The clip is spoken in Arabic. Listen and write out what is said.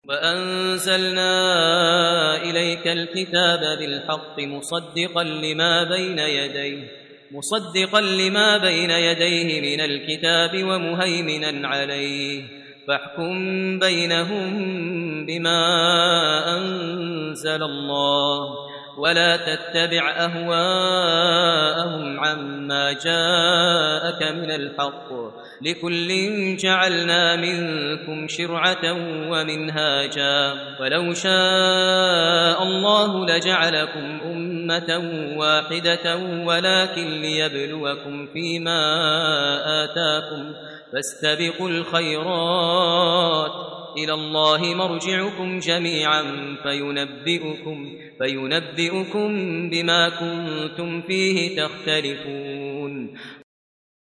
وأنزلنا إليك الكتاب بالحق مصدقا لما بين يديه من الكتاب ومهيمنا عليه، فاحكم بينهم بما أنزل الله، ولا تتبع أهواءهم عما جاءك من الحق، لكل جعلنا منكم شرعة ومنهاجا، ولو شاء الله لجعلكم أمة واحدة ولكن ليبلوكم فيما آتاكم، فاستبقوا الخيرات، إلى الله مرجعكم جميعا فينبئكم بما كنتم فيه تختلفون.